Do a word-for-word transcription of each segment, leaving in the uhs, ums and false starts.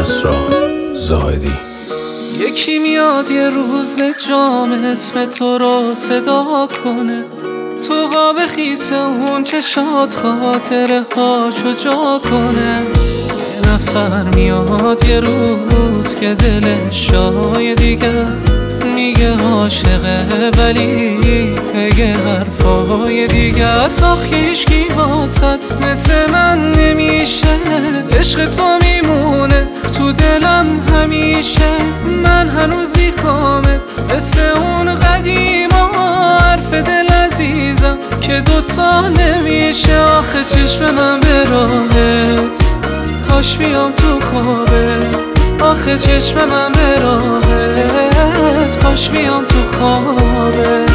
اسرار زاهدی. یکی میاد یه روز به جام اسم تو رو صدا کنه، تو قاب خیس اون چشات خاطره هاشو جا کنه. یه نفر میاد یه روز که دلش شای دیگه است، میگه عاشقه ولی بگه حرفای دیگه است. آخه هیچکی واسط مثل من نمیشه، عشق تو میمونه تو دلم همیشه. من هنوز میخوامت مثل اون قدیما، حرف دل عزیزم که دوتا نمیشه. آخه چشم من به راهت کاش بیام تو خوابت، آخه چشم من به راهت کاش بیام تو خوابت.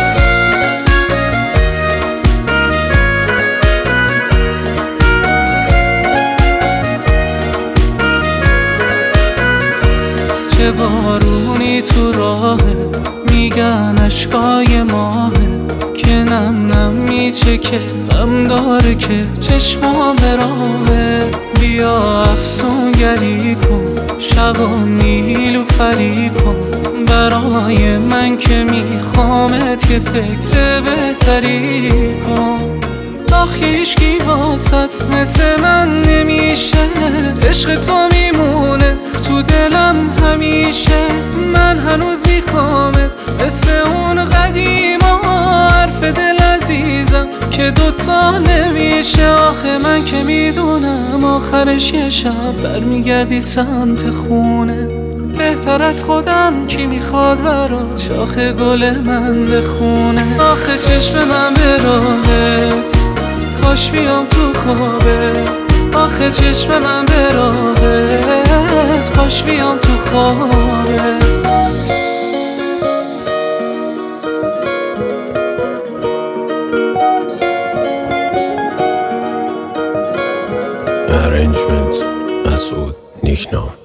چه بارونی تو راهه، میگن اشکای ماهه که نم نم میچکه، غم داره که چشمام به راهه. بیا افسونگری کن، شبا نیلو فری کن برای من که میخوامت، که فکر بهتری کن. آخه هیچکی واسط مثل من نمیشه، عشق تو میمونه تو دلم همیشه. من هنوز میخوامت مثل اون قدیما، حرف دل عزیزم که دوتا نمیشه. آخه من که میدونم آخرش یه شب برمیگردی سمت خونه، بهتر از خودم کی میخواد برات شاخ گل من بخونه. آخه چشم من به راهت کاش بیام تو خوابت، آخه چشم من به راهت کاش بیام تو خوابت. Arrangement مسعود نیکنام.